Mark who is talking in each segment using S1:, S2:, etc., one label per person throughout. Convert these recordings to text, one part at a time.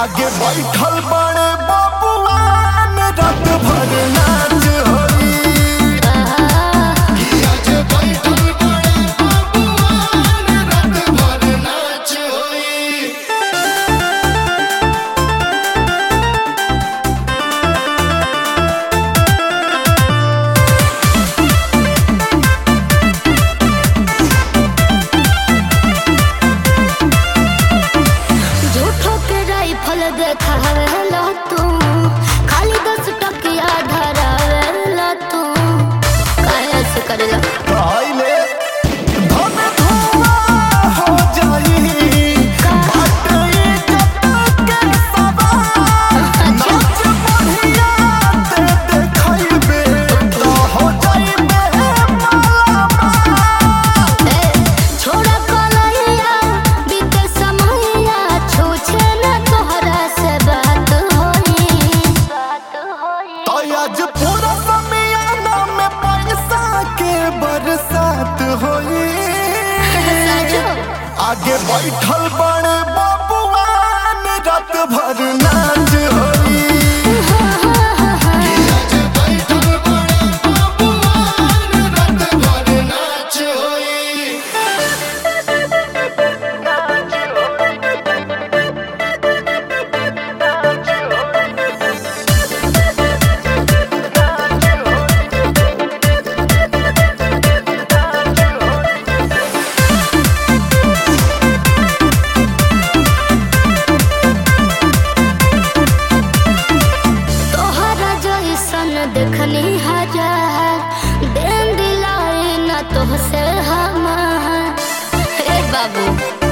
S1: आगे बैठल बड़े बबुआन रात भर नाच होई। आगे बैठल बड़े बबुआन रात भर नाच होई।
S2: झूठो के राइफल देखावेला तू, खाली 10 टकिया धरावेला तू। काहे ऐसे करेला?
S1: पहले धन धुआं हो जाई, बाटे इज्जत के सवाल। नाच बढ़िया ते देखइबे तो हो जाइबे मालामाल।
S2: छोड़ा कलैया बीते समैया, छूछे न तोहरा से बात होई।
S1: तो आज पूरा समियाना में पैसा के बरसात होई।
S2: साजो
S1: आगे बैठल बड़े बबुआन रात भर नाच होई। आगे बैठल बड़े बबुआन रात भर नाच होई।
S2: तोहरा जइसन देखनी हजार, देन दिलाई न तोहसे हमार। हे बाबू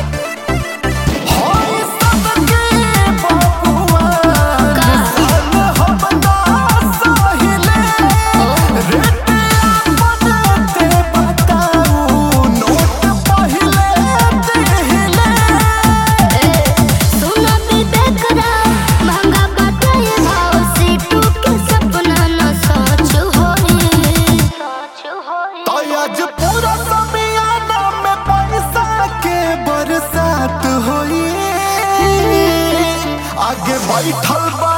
S1: होई सबके बबुआन, साल हम ना सहिले। रेट आपन ते बताऊ, नोट पहिले दिहिले।
S2: सुना विवेक राव, महंगा बाटे ये भाव, सीटू के सपना न सच होई।
S1: तो आज पूरा समियाना में पैसा के बरसात होई। आगे बैठल